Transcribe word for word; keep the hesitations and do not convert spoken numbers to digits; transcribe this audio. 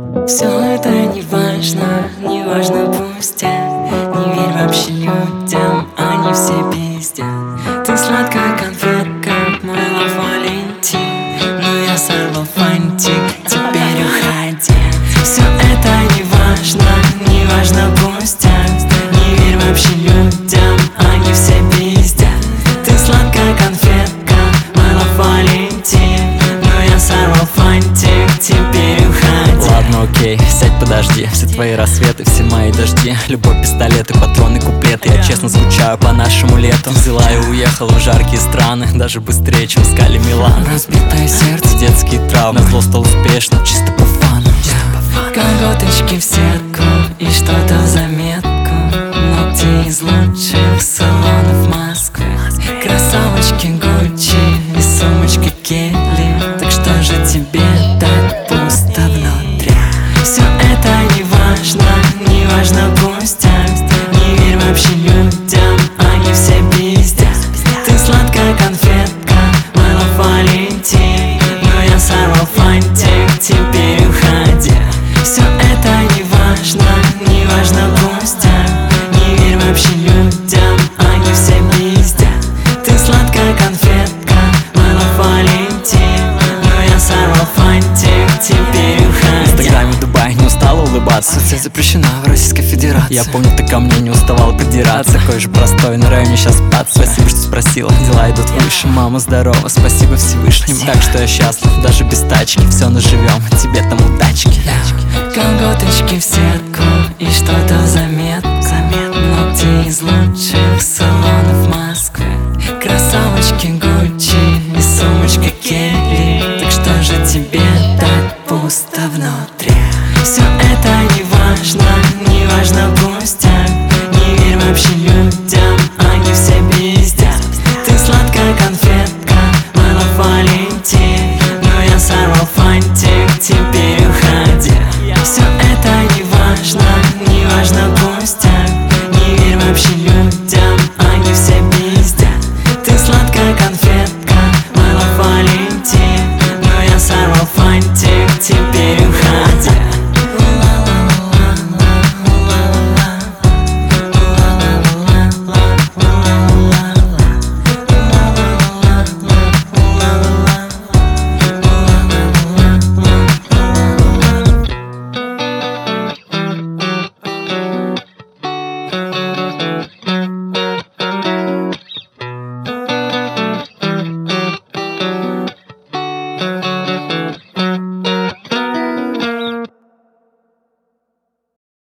Все это не важно, не важно пусть. Не верь вообще людям, они все пиздят. Ты сладкая конфетка, мой лав Валентин, но я сорвал фантик, теперь уходи. Все это не важно, не важно пусть. Не верь вообще людям, они все пиздят. Ты сладкая конфетка, мой лав Валентин, но я сорвал фантик, теперь уходи. Ладно, окей, сядь, подожди. Все твои рассветы, все мои дожди, любовь, пистолеты, патроны, куплеты. Я честно скучаю по нашему лету. Взяла и уехала в жаркие страны, даже быстрее, чем скали Милан. Разбитое сердце, Детские травмы, зло стал успешно, чисто по фану. колготочки в сетку и что-то в заметку. Ногти из лучших салонов Москвы, кроссовочки Гуччи и сумочка Келли. Так что же тебе так пусто внутри? Все это не важно, не важно пусть. Не верь вообще людям, они все пиздят. Ты сладкая конфетка, мой лав Валентин, но я сорвал фантик, теперь уходи. Все это не важно, не важно пусть. Не верь вообще людям, они все пиздят. Ты сладкая конфетка, мой лав Валентин, но я сорвал фантик, теперь уходи. В Инстаграме в Дубае не устала улыбаться, Соцсеть запрещена в Российской Федерации. я помню, ты ко мне не уставал придираться. Такой же простой, на районе сейчас пац. Спасибо, что спросила, дела идут выше. Мама здорова, спасибо Всевышнему. Так что я счастлив, даже без тачки. Все наживем, тебе там удачки. Колготочки в сетку и что-то в заметку. Ногти из лучших салонов Москвы, кроссовочки Гуччи и сумочка Келли. Так что же тебе так пусто внутри? Все это не важно, не важно пусть. Не верь вообще людям, они все пиздят. Ты сладкая конфетка, мой лав Валентин, но я сорвал фантик, теперь